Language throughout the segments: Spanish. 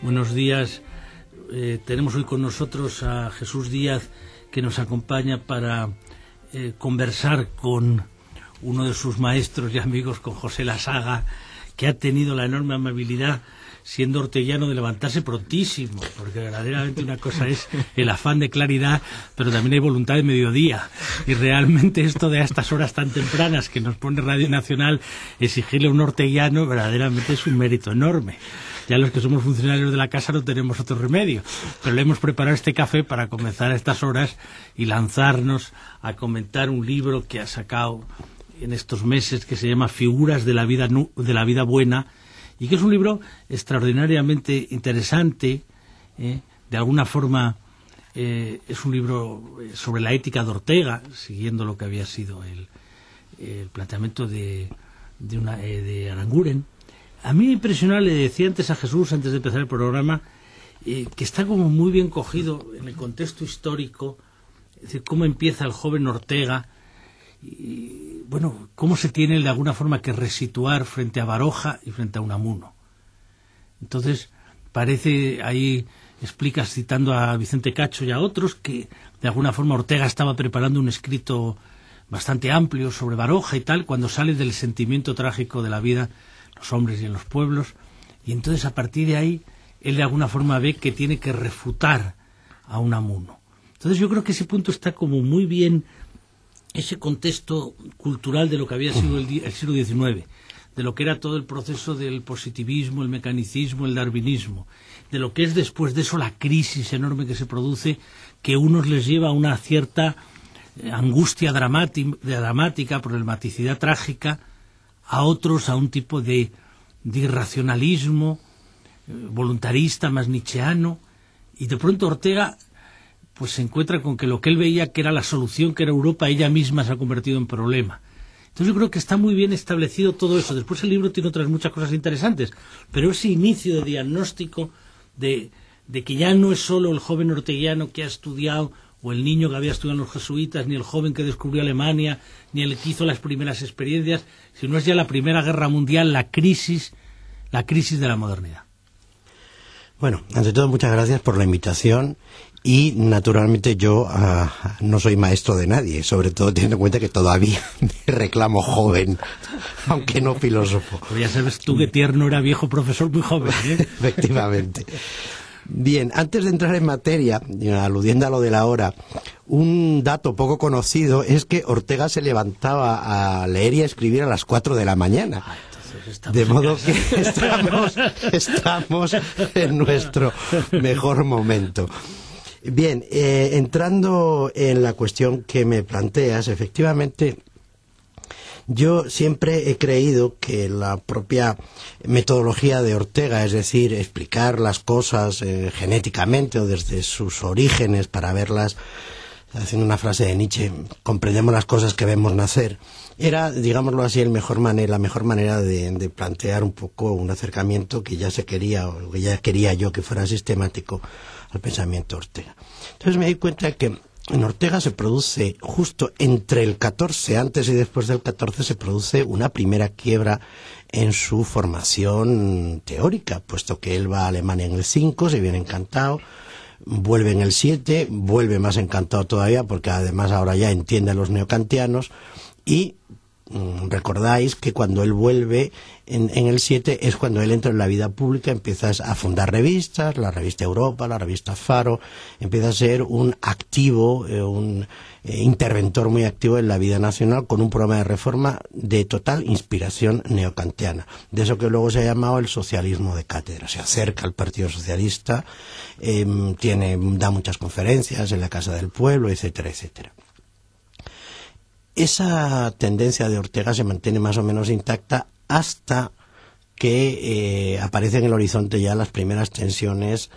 Buenos días. Tenemos hoy con nosotros a Jesús Díaz, que nos acompaña para conversar con uno de sus maestros y amigos, con José Lasaga, que ha tenido la enorme amabilidad, siendo orteguiano, de levantarse prontísimo, porque verdaderamente una cosa es el afán de claridad, pero también hay voluntad de mediodía, y realmente esto de a estas horas tan tempranas que nos pone Radio Nacional, exigirle a un orteguiano verdaderamente es un mérito enorme. Ya los que somos funcionarios de la casa no tenemos otro remedio, pero le hemos preparado este café para comenzar a estas horas y lanzarnos a comentar un libro que ha sacado en estos meses, que se llama Figuras de la vida buena, y que es un libro extraordinariamente interesante. De alguna forma es un libro sobre la ética de Ortega, siguiendo lo que había sido el planteamiento de Aranguren. A mí me impresionó, le decía antes a Jesús, antes de empezar el programa, que está como muy bien cogido en el contexto histórico, es decir, cómo empieza el joven Ortega, y bueno, cómo se tiene de alguna forma que resituar frente a Baroja y frente a Unamuno. Entonces, parece, ahí explicas, citando a Vicente Cacho y a otros, que de alguna forma Ortega estaba preparando un escrito bastante amplio sobre Baroja y tal, cuando sale del sentimiento trágico de la vida, los hombres y en los pueblos, y entonces a partir de ahí él de alguna forma ve que tiene que refutar a Unamuno. Entonces yo creo que ese punto está como muy bien, ese contexto cultural de lo que había sido el siglo XIX, de lo que era todo el proceso del positivismo, el mecanicismo, el darwinismo, de lo que es después de eso la crisis enorme que se produce, que unos les lleva a una cierta angustia dramática, problematicidad trágica, a otros a un tipo de irracionalismo voluntarista, más nietzscheano, y de pronto Ortega pues se encuentra con que lo que él veía que era la solución, que era Europa, ella misma se ha convertido en problema. Entonces yo creo que está muy bien establecido todo eso. Después el libro tiene otras muchas cosas interesantes, pero ese inicio de diagnóstico de que ya no es solo el joven orteguiano que ha estudiado, o el niño que había estudiado en los jesuitas, ni el joven que descubrió Alemania, ni el que hizo las primeras experiencias, sino es ya la Primera Guerra Mundial, la crisis de la modernidad. Bueno, ante todo, muchas gracias por la invitación, y naturalmente yo no soy maestro de nadie, sobre todo teniendo en cuenta que todavía me reclamo joven, aunque no filósofo. Pero ya sabes tú que Tierno era viejo profesor muy joven, ¿eh? Efectivamente. Bien, antes de entrar en materia, aludiendo a lo de la hora, un dato poco conocido es que Ortega se levantaba a leer y a escribir a las 4 de la mañana. De modo que estamos en nuestro mejor momento. Bien, entrando en la cuestión que me planteas, efectivamente, yo siempre he creído que la propia metodología de Ortega, es decir, explicar las cosas genéticamente o desde sus orígenes para verlas, haciendo una frase de Nietzsche, comprendemos las cosas que vemos nacer, era, digámoslo así, la mejor manera de plantear un poco un acercamiento que ya se quería, o que ya quería yo que fuera sistemático al pensamiento Ortega. Entonces me di cuenta que en Ortega se produce, justo entre el 14, antes y después del 14, se produce una primera quiebra en su formación teórica, puesto que él va a Alemania en el 5, se viene encantado, vuelve en el 7, vuelve más encantado todavía, porque además ahora ya entiende a los neokantianos, y recordáis que cuando él vuelve en el 7 es cuando él entra en la vida pública, empieza a fundar revistas, la revista Europa, la revista Faro, empieza a ser un activo, un interventor muy activo en la vida nacional, con un programa de reforma de total inspiración neokantiana, de eso que luego se ha llamado el socialismo de cátedra. Se acerca al Partido Socialista, da muchas conferencias en la Casa del Pueblo, etcétera, etcétera. Esa tendencia de Ortega se mantiene más o menos intacta hasta que aparecen en el horizonte ya las primeras tensiones,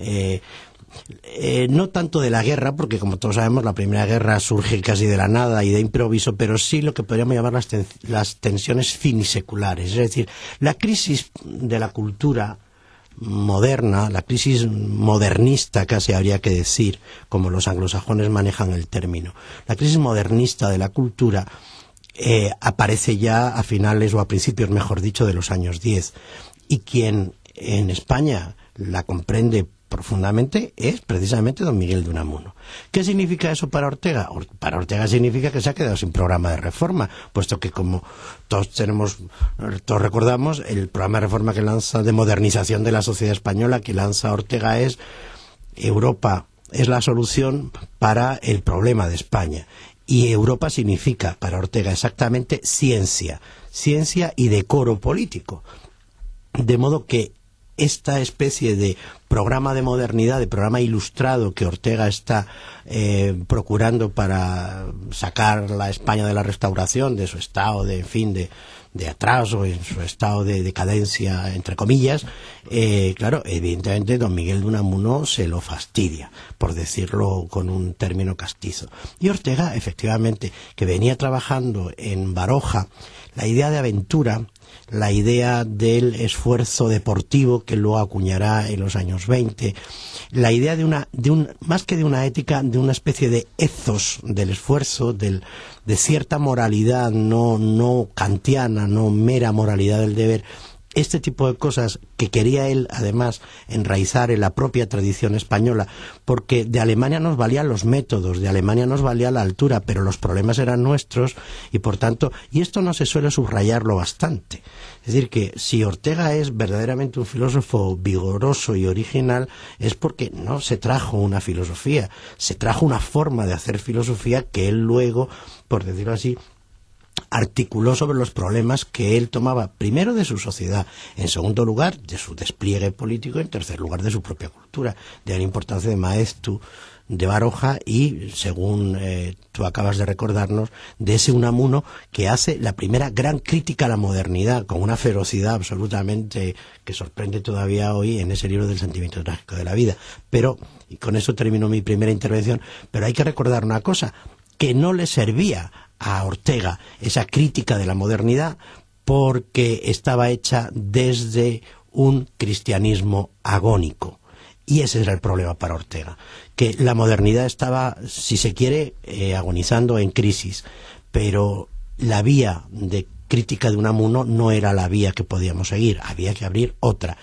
no tanto de la guerra, porque como todos sabemos la Primera Guerra surge casi de la nada y de improviso, pero sí lo que podríamos llamar las tensiones finiseculares, es decir, la crisis de la cultura moderna, la crisis modernista casi habría que decir, como los anglosajones manejan el término. La crisis modernista de la cultura aparece ya a finales o a principios, mejor dicho, de los años 10. Y quien en España la comprende profundamente, es precisamente don Miguel de Unamuno. ¿Qué significa eso para Ortega? Para Ortega significa que se ha quedado sin programa de reforma, puesto que, como todos recordamos, el programa de reforma que lanza, de modernización de la sociedad española, que lanza Ortega, es Europa es la solución para el problema de España. Y Europa significa para Ortega exactamente ciencia y decoro político. De modo que esta especie de programa de modernidad, de programa ilustrado que Ortega está procurando para sacar la España de la Restauración, de su estado de atraso, en su estado de decadencia, entre comillas, claro, evidentemente don Miguel de Unamuno se lo fastidia, por decirlo con un término castizo. Y Ortega, efectivamente, que venía trabajando en Baroja la idea de aventura, la idea del esfuerzo deportivo que luego acuñará en los años 20, la idea más que de una ética, de una especie de ethos del esfuerzo, de cierta moralidad no kantiana, no mera moralidad del deber. Este tipo de cosas que quería él, además, enraizar en la propia tradición española, porque de Alemania nos valían los métodos, de Alemania nos valía la altura, pero los problemas eran nuestros y, por tanto, y esto no se suele subrayarlo bastante. Es decir, que si Ortega es verdaderamente un filósofo vigoroso y original, es porque no se trajo una filosofía, se trajo una forma de hacer filosofía que él luego, por decirlo así, articuló sobre los problemas que él tomaba, primero de su sociedad, en segundo lugar de su despliegue político, en tercer lugar de su propia cultura, de la importancia de Maeztu, de Baroja y, según tú acabas de recordarnos, de ese Unamuno que hace la primera gran crítica a la modernidad con una ferocidad absolutamente que sorprende todavía hoy en ese libro del sentimiento trágico de la vida. Pero, y con eso termino mi primera intervención, pero hay que recordar una cosa, que no le servía a Ortega esa crítica de la modernidad porque estaba hecha desde un cristianismo agónico. Y ese era el problema para Ortega, que la modernidad estaba, si se quiere, agonizando en crisis, pero la vía de crítica de Unamuno no era la vía que podíamos seguir, había que abrir otra.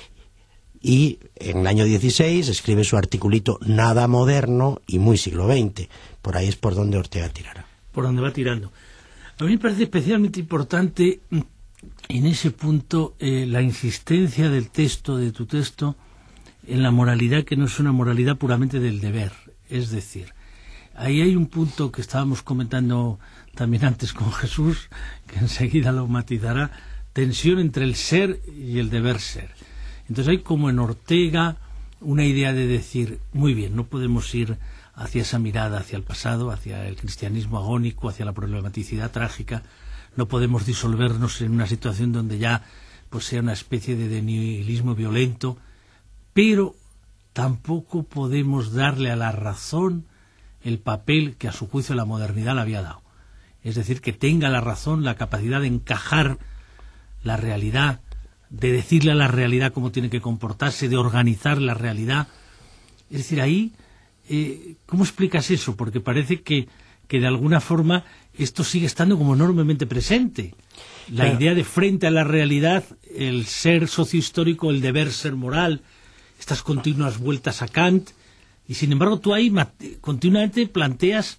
Y en el año 16 escribe su articulito Nada moderno y muy siglo XX. Por ahí es por donde Ortega tirará. Por donde va tirando. A mí me parece especialmente importante en ese punto la insistencia del texto, de tu texto, en la moralidad que no es una moralidad puramente del deber. Es decir, ahí hay un punto que estábamos comentando también antes con Jesús, que enseguida lo matizará, tensión entre el ser y el deber ser. Entonces hay como en Ortega una idea de decir, muy bien, no podemos ir hacia esa mirada hacia el pasado, hacia el cristianismo agónico, hacia la problematicidad trágica, no podemos disolvernos en una situación donde ya pues sea una especie de nihilismo violento, pero tampoco podemos darle a la razón el papel que a su juicio la modernidad le había dado. Es decir, que tenga la razón la capacidad de encajar la realidad, de decirle a la realidad cómo tiene que comportarse, de organizar la realidad. Es decir, ahí, ¿cómo explicas eso? Porque parece que de alguna forma esto sigue estando como enormemente presente. La idea de frente a la realidad, el ser sociohistórico, el deber ser moral, estas continuas vueltas a Kant, y sin embargo tú ahí continuamente planteas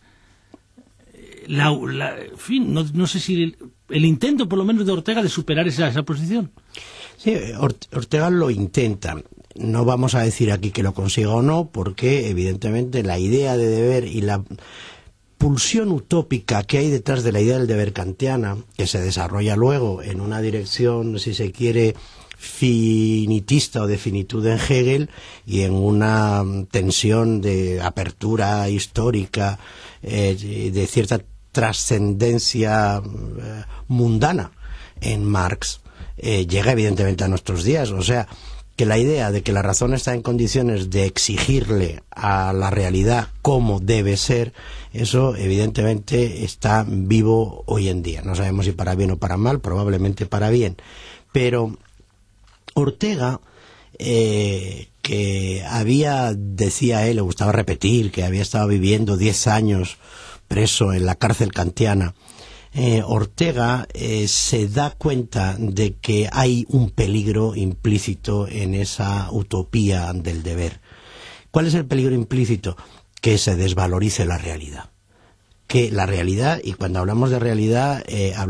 en fin, no sé si el intento por lo menos de Ortega de superar esa posición. Sí, Ortega lo intenta. No vamos a decir aquí que lo consiga o no, porque evidentemente la idea de deber y la pulsión utópica que hay detrás de la idea del deber kantiana, que se desarrolla luego en una dirección, si se quiere, finitista o de finitud en Hegel, y en una tensión de apertura histórica, de cierta trascendencia mundana en Marx, llega evidentemente a nuestros días. O sea, que la idea de que la razón está en condiciones de exigirle a la realidad cómo debe ser, eso evidentemente está vivo hoy en día. No sabemos si para bien o para mal, probablemente para bien. Pero Ortega, que decía él, le gustaba repetir, que había estado viviendo 10 años preso en la cárcel kantiana, Ortega se da cuenta de que hay un peligro implícito en esa utopía del deber. ¿Cuál es el peligro implícito? Que se desvalorice la realidad. Que la realidad, y cuando hablamos de realidad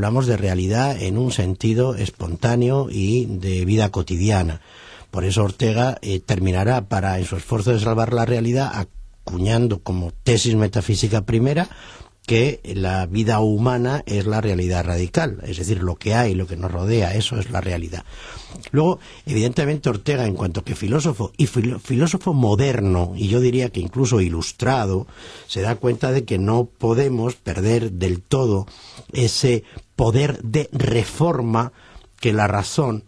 en un sentido espontáneo y de vida cotidiana. Por eso Ortega terminará en su esfuerzo de salvar la realidad acuñando como tesis metafísica primera que la vida humana es la realidad radical, es decir, lo que hay, lo que nos rodea, eso es la realidad. Luego, evidentemente, Ortega, en cuanto que filósofo, y filósofo moderno, y yo diría que incluso ilustrado, se da cuenta de que no podemos perder del todo ese poder de reforma que la razón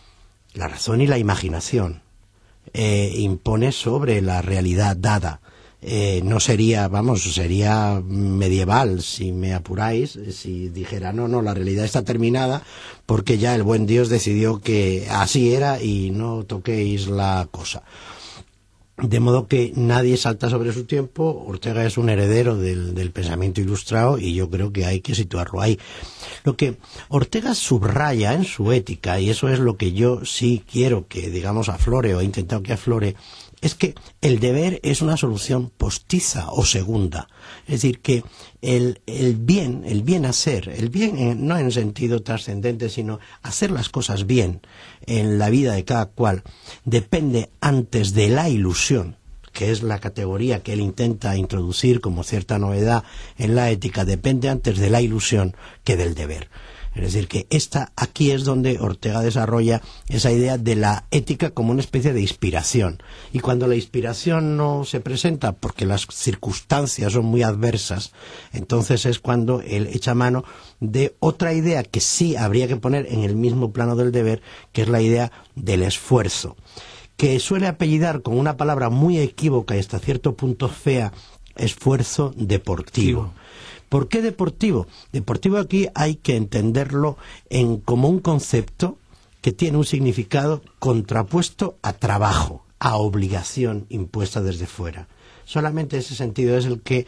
y la imaginación impone sobre la realidad dada. No sería, sería medieval, si me apuráis, si dijera, no, la realidad está terminada porque ya el buen Dios decidió que así era y no toquéis la cosa. De modo que nadie salta sobre su tiempo. Ortega es un heredero del pensamiento ilustrado y yo creo que hay que situarlo ahí. Lo que Ortega subraya en su ética, y eso es lo que yo sí quiero que, digamos, aflore o he intentado que aflore, es que el deber es una solución postiza o segunda. Es decir, que el bien hacer, el bien no en sentido trascendente, sino hacer las cosas bien en la vida de cada cual, depende antes de la ilusión, que es la categoría que él intenta introducir como cierta novedad en la ética, depende antes de la ilusión que del deber. Es decir, que aquí es donde Ortega desarrolla esa idea de la ética como una especie de inspiración. Y cuando la inspiración no se presenta porque las circunstancias son muy adversas, entonces es cuando él echa mano de otra idea que sí habría que poner en el mismo plano del deber, que es la idea del esfuerzo, que suele apellidar con una palabra muy equívoca y hasta cierto punto fea, esfuerzo deportivo. ¿Por qué deportivo? Deportivo aquí hay que entenderlo como un concepto que tiene un significado contrapuesto a trabajo, a obligación impuesta desde fuera. Solamente ese sentido es el que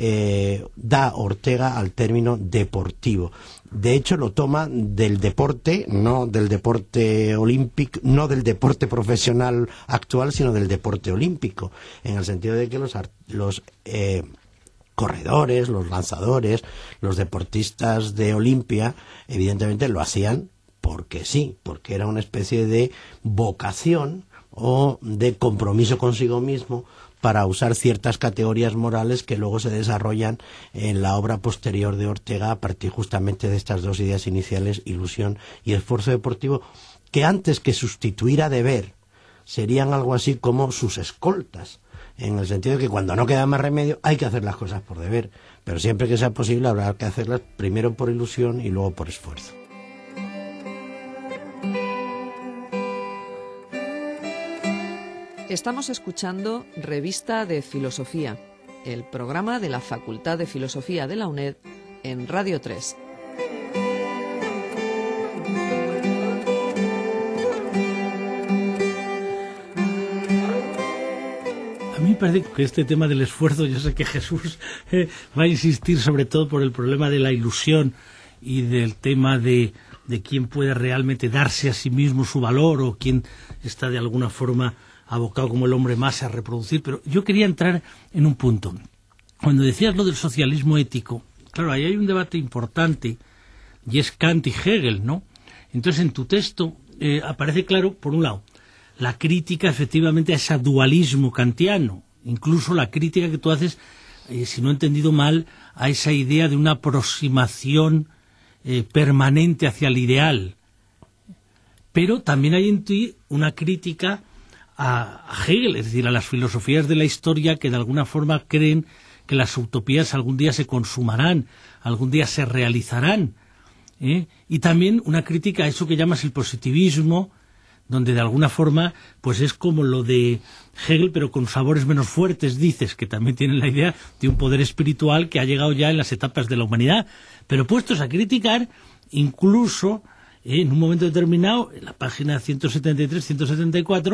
da Ortega al término deportivo. De hecho, lo toma del deporte, no del deporte olímpico, no del deporte profesional actual, sino del deporte olímpico, en el sentido de que los corredores, los lanzadores, los deportistas de Olimpia, evidentemente lo hacían porque sí, porque era una especie de vocación o de compromiso consigo mismo para usar ciertas categorías morales que luego se desarrollan en la obra posterior de Ortega a partir justamente de estas dos ideas iniciales, ilusión y esfuerzo deportivo, que antes que sustituir a deber serían algo así como sus escoltas, en el sentido de que cuando no queda más remedio hay que hacer las cosas por deber, pero siempre que sea posible habrá que hacerlas primero por ilusión y luego por esfuerzo. Estamos escuchando Revista de Filosofía, el programa de la Facultad de Filosofía de la UNED en Radio 3. A mí me parece que este tema del esfuerzo, yo sé que Jesús va a insistir sobre todo por el problema de la ilusión y del tema de quién puede realmente darse a sí mismo su valor o quién está de alguna forma abocado como el hombre más a reproducir. Pero yo quería entrar en un punto. Cuando decías lo del socialismo ético, claro, ahí hay un debate importante y es Kant y Hegel, ¿no? Entonces en tu texto aparece claro, por un lado, la crítica efectivamente a ese dualismo kantiano, incluso la crítica que tú haces, si no he entendido mal, a esa idea de una aproximación permanente hacia el ideal. Pero también hay en ti una crítica a Hegel, es decir, a las filosofías de la historia que de alguna forma creen que las utopías algún día se consumarán, algún día se realizarán. Y también una crítica a eso que llamas el positivismo, donde de alguna forma pues es como lo de Hegel, pero con sabores menos fuertes, dices, que también tienen la idea de un poder espiritual que ha llegado ya en las etapas de la humanidad, pero puestos a criticar, incluso en un momento determinado, en la página 173-174,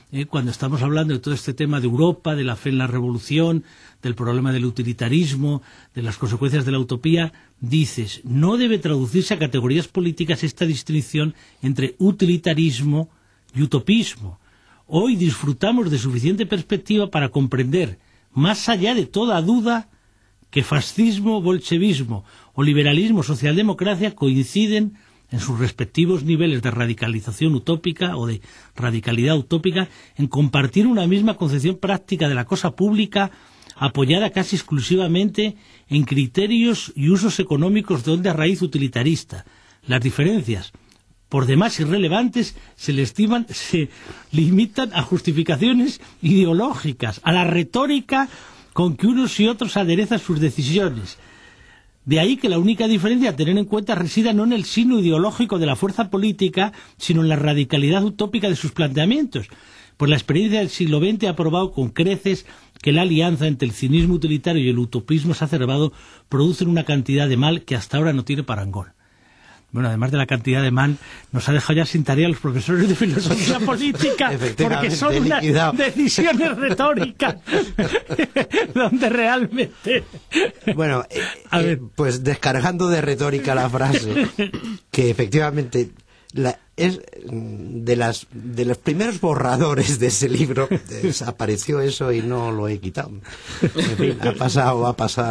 cuando estamos hablando de todo este tema de Europa, de la fe en la revolución, del problema del utilitarismo, de las consecuencias de la utopía, dices, no debe traducirse a categorías políticas esta distinción entre utilitarismo y utopismo. Hoy disfrutamos de suficiente perspectiva para comprender, más allá de toda duda, que fascismo, bolchevismo o liberalismo, socialdemocracia coinciden en sus respectivos niveles de radicalización utópica o de radicalidad utópica en compartir una misma concepción práctica de la cosa pública apoyada casi exclusivamente en criterios y usos económicos de honda raíz utilitarista. Las diferencias, por demás irrelevantes, se limitan a justificaciones ideológicas, a la retórica con que unos y otros aderezan sus decisiones. De ahí que la única diferencia a tener en cuenta resida no en el signo ideológico de la fuerza política, sino en la radicalidad utópica de sus planteamientos. Pues la experiencia del siglo XX ha probado con creces que la alianza entre el cinismo utilitario y el utopismo exacerbado producen una cantidad de mal que hasta ahora no tiene parangón. Bueno, además de la cantidad de mal, nos ha dejado ya sin tarea a los profesores de filosofía política, porque son unas decisiones retóricas donde realmente... Bueno, pues descargando de retórica la frase, que efectivamente es de los primeros borradores de ese libro, desapareció eso y no lo he quitado. En fin, ha pasado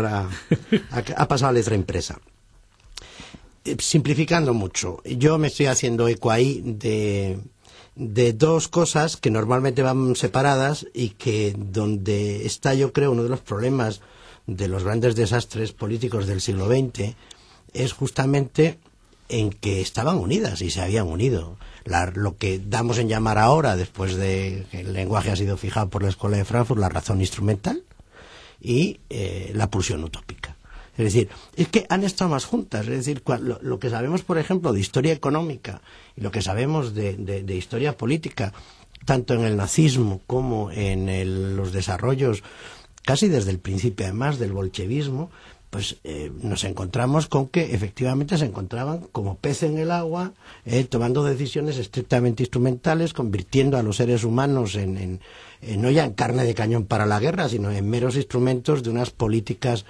a letra impresa. Simplificando mucho, yo me estoy haciendo eco ahí de dos cosas que normalmente van separadas y que donde está, yo creo, uno de los problemas de los grandes desastres políticos del siglo XX es justamente en que estaban unidas y se habían unido. Lo que damos en llamar ahora, después de que el lenguaje ha sido fijado por la Escuela de Frankfurt, la razón instrumental y la pulsión utópica. Es decir, es que han estado más juntas. Es decir, lo que sabemos, por ejemplo, de historia económica y lo que sabemos de historia política, tanto en el nazismo como en los desarrollos, casi desde el principio además del bolchevismo, pues nos encontramos con que efectivamente se encontraban como pez en el agua, tomando decisiones estrictamente instrumentales, convirtiendo a los seres humanos no ya en carne de cañón para la guerra, sino en meros instrumentos de unas políticas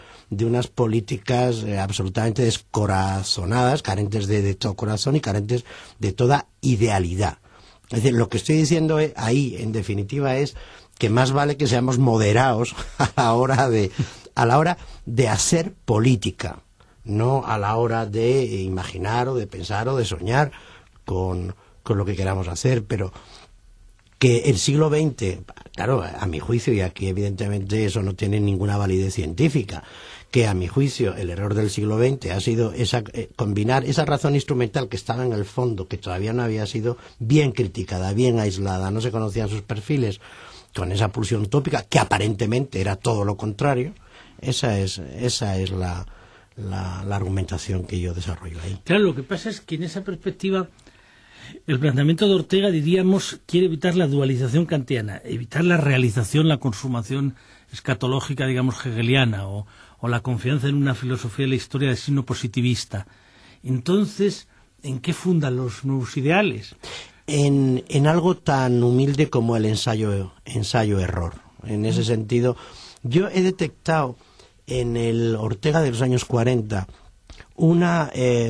absolutamente descorazonadas, carentes de todo corazón y carentes de toda idealidad. Es decir, lo que estoy diciendo ahí, en definitiva, es que más vale que seamos moderados a la hora de hacer política, no a la hora de imaginar o de pensar o de soñar con lo que queramos hacer, pero que el siglo XX, claro, a mi juicio, y aquí evidentemente eso no tiene ninguna validez científica, que a mi juicio el error del siglo XX ha sido combinar esa razón instrumental que estaba en el fondo, que todavía no había sido bien criticada, bien aislada, no se conocían sus perfiles, con esa pulsión utópica, que aparentemente era todo lo contrario. Esa es la argumentación que yo desarrollo ahí. Claro, lo que pasa es que en esa perspectiva el planteamiento de Ortega, diríamos, quiere evitar la dualización kantiana, evitar la realización, la consumación escatológica, digamos, hegeliana, o la confianza en una filosofía de la historia de signo positivista. Entonces, ¿en qué fundan los nuevos ideales? En algo tan humilde como el ensayo-error. En ese sentido, yo he detectado en el Ortega de los años 40 una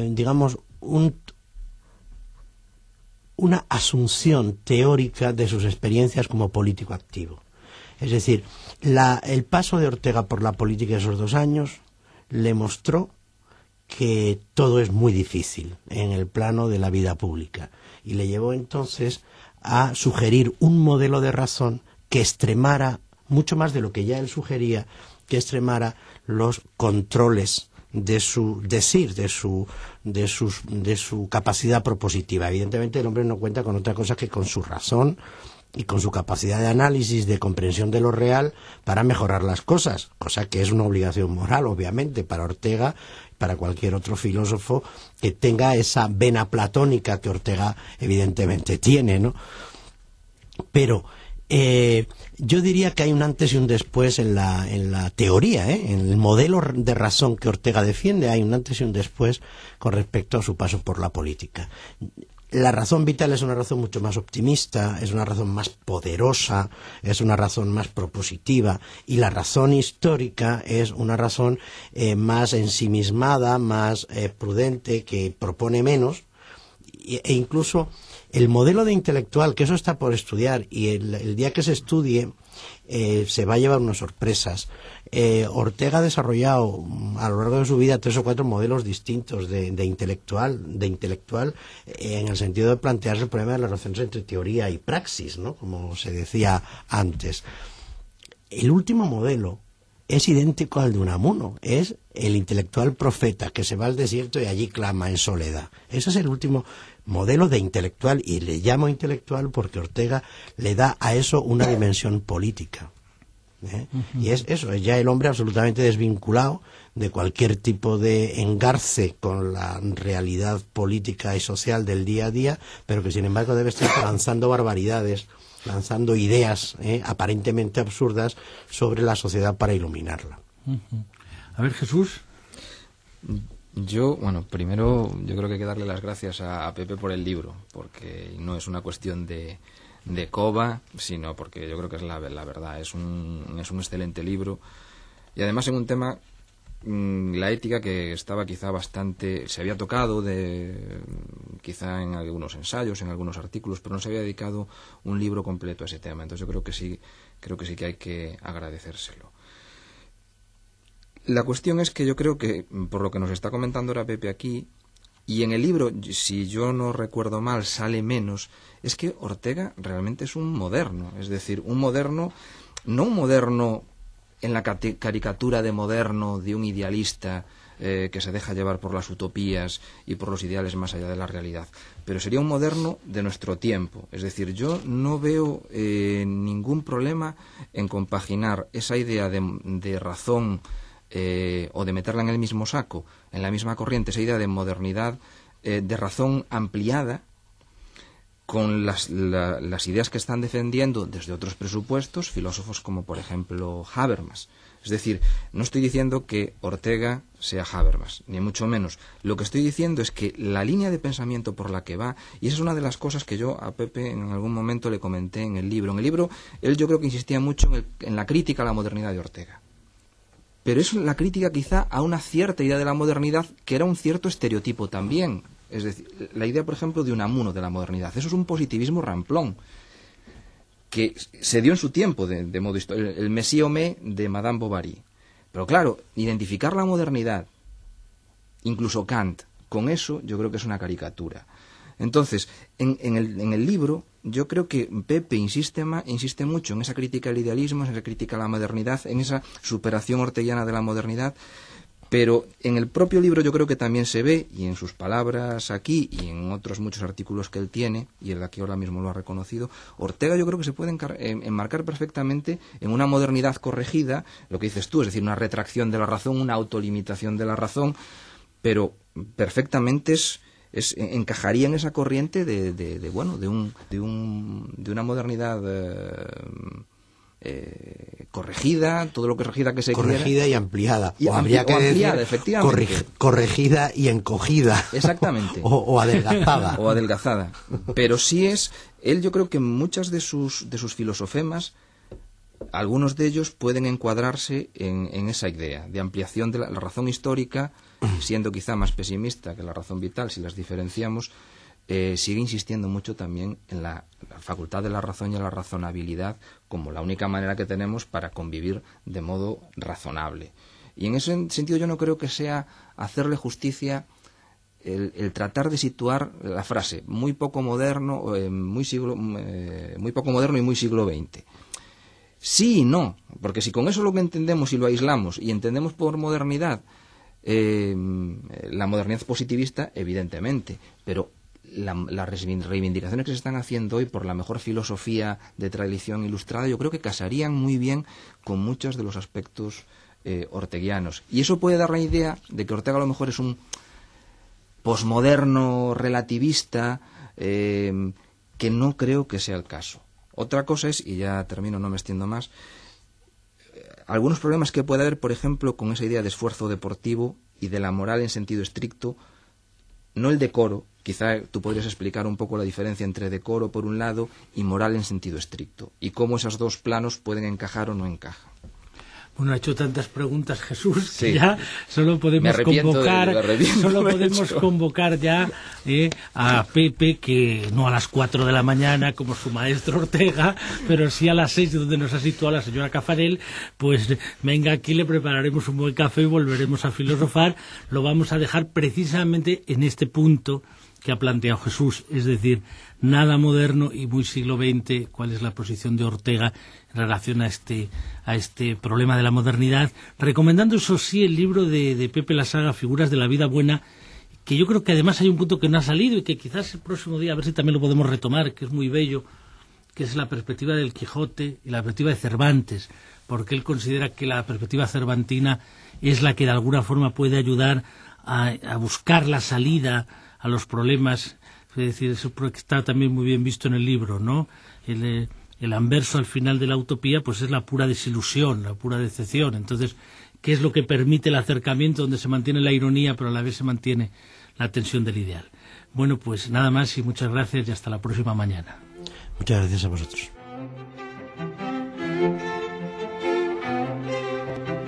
asunción teórica de sus experiencias como político activo. Es decir, el paso de Ortega por la política de esos 2 años le mostró que todo es muy difícil en el plano de la vida pública y le llevó entonces a sugerir un modelo de razón que extremara mucho más de lo que ya él sugería, que extremara los controles de su decir, de su capacidad propositiva. Evidentemente el hombre no cuenta con otra cosa que con su razón y con su capacidad de análisis, de comprensión de lo real para mejorar las cosas, cosa que es una obligación moral, obviamente, para Ortega, para cualquier otro filósofo que tenga esa vena platónica que Ortega evidentemente tiene, ¿no? Pero yo diría que hay un antes y un después en la teoría, en el modelo de razón que Ortega defiende, hay un antes y un después con respecto a su paso por la política. La razón vital es una razón mucho más optimista, es una razón más poderosa, es una razón más propositiva, y la razón histórica es una razón más ensimismada, más prudente, que propone menos, e incluso el modelo de intelectual, que eso está por estudiar, y el día que se estudie se va a llevar unas sorpresas. Ortega ha desarrollado a lo largo de su vida 3 o 4 modelos distintos de intelectual en el sentido de plantearse el problema de las relaciones entre teoría y praxis, ¿no? Como se decía antes. El último modelo es idéntico al de Unamuno, es el intelectual profeta que se va al desierto y allí clama en soledad. Ese es el último modelo de intelectual, y le llamo intelectual porque Ortega le da a eso una dimensión política. Y es eso, es ya el hombre absolutamente desvinculado de cualquier tipo de engarce con la realidad política y social del día a día, pero que sin embargo debe estar lanzando barbaridades, lanzando ideas aparentemente absurdas sobre la sociedad para iluminarla. A ver, Jesús. Yo, bueno, primero yo creo que hay que darle las gracias a Pepe por el libro, porque no es una cuestión de coba, sino porque yo creo que es la verdad. Es un excelente libro, y además en un tema, la ética, que estaba quizá bastante, se había tocado quizá en algunos ensayos, en algunos artículos, pero no se había dedicado un libro completo a ese tema. Entonces yo creo que sí que hay que agradecérselo. La cuestión es que yo creo que, por lo que nos está comentando ahora Pepe aquí, y en el libro, si yo no recuerdo mal, sale menos, es que Ortega realmente es un moderno. Es decir, un moderno, no un moderno en la caricatura de moderno de un idealista que se deja llevar por las utopías y por los ideales más allá de la realidad, pero sería un moderno de nuestro tiempo. Es decir, yo no veo ningún problema en compaginar esa idea de razón, o de meterla en el mismo saco, en la misma corriente, esa idea de modernidad, de razón ampliada, con las ideas que están defendiendo desde otros presupuestos filósofos como, por ejemplo, Habermas. Es decir, no estoy diciendo que Ortega sea Habermas, ni mucho menos. Lo que estoy diciendo es que la línea de pensamiento por la que va, y esa es una de las cosas que yo a Pepe en algún momento le comenté en el libro. En el libro, él yo creo que insistía mucho en la crítica a la modernidad de Ortega. Pero es la crítica quizá a una cierta idea de la modernidad que era un cierto estereotipo también. Es decir, la idea, por ejemplo, de Unamuno de la modernidad. Eso es un positivismo ramplón que se dio en su tiempo de modo histórico, el Messier Homé de Madame Bovary. Pero claro, identificar la modernidad, incluso Kant, con eso yo creo que es una caricatura. Entonces, en el libro, yo creo que Pepe insiste mucho en esa crítica al idealismo, en esa crítica a la modernidad, en esa superación orteguiana de la modernidad, pero en el propio libro yo creo que también se ve, y en sus palabras aquí y en otros muchos artículos que él tiene, y el de aquí ahora mismo lo ha reconocido, Ortega yo creo que se puede enmarcar perfectamente en una modernidad corregida, lo que dices tú, es decir, una retracción de la razón, una autolimitación de la razón, pero perfectamente encajaría en esa corriente de una modernidad corregida, todo lo que corregida que se corregida quiera, y ampliada, o habría que ampliada, decir efectivamente, corregida y encogida, exactamente, o adelgazada, o adelgazada. Pero sí él, yo creo que muchas de sus filosofemas, algunos de ellos pueden encuadrarse en esa idea de ampliación de la razón histórica, siendo quizá más pesimista que la razón vital si las diferenciamos. Sigue insistiendo mucho también en la facultad de la razón y en la razonabilidad como la única manera que tenemos para convivir de modo razonable. Y en ese sentido yo no creo que sea hacerle justicia el tratar de situar la frase muy poco moderno, muy poco moderno y muy siglo XX. Sí y no, porque si con eso lo que entendemos y lo aislamos y entendemos por modernidad la modernidad positivista, evidentemente, pero las reivindicaciones que se están haciendo hoy por la mejor filosofía de tradición ilustrada yo creo que casarían muy bien con muchos de los aspectos orteguianos, y eso puede dar la idea de que Ortega a lo mejor es un posmoderno relativista, que no creo que sea el caso. Otra cosa es, y ya termino, no me extiendo más, algunos problemas que puede haber, por ejemplo, con esa idea de esfuerzo deportivo y de la moral en sentido estricto, no el decoro, Quizá tú podrías explicar un poco la diferencia entre decoro por un lado y moral en sentido estricto, y cómo esos dos planos pueden encajar o no encajan. Bueno, ha hecho tantas preguntas Jesús Sí. que ya solo podemos convocar ya a Pepe, que no a las 4 de la mañana como su maestro Ortega, pero sí a las 6, donde nos ha situado la señora Cafarel. Pues venga, aquí le prepararemos un buen café y volveremos a filosofar. Lo vamos a dejar precisamente en este punto que ha planteado Jesús, es decir, nada moderno y muy siglo XX. ¿Cuál es la posición de Ortega en relación a este problema de la modernidad? Recomendando, eso sí, el libro de Pepe Lasaga, Figuras de la vida buena, que yo creo que además hay un punto que no ha salido y que quizás el próximo día, a ver si también lo podemos retomar, que es muy bello, que es la perspectiva del Quijote y la perspectiva de Cervantes, porque él considera que la perspectiva cervantina es la que de alguna forma puede ayudar a buscar la salida a los problemas. Es decir, eso está también muy bien visto en el libro, ¿no? El anverso al final de la utopía pues es la pura desilusión, la pura decepción. Entonces, ¿qué es lo que permite el acercamiento, donde se mantiene la ironía pero a la vez se mantiene la tensión del ideal? Bueno, pues nada más y muchas gracias y hasta la próxima mañana. Muchas gracias a vosotros.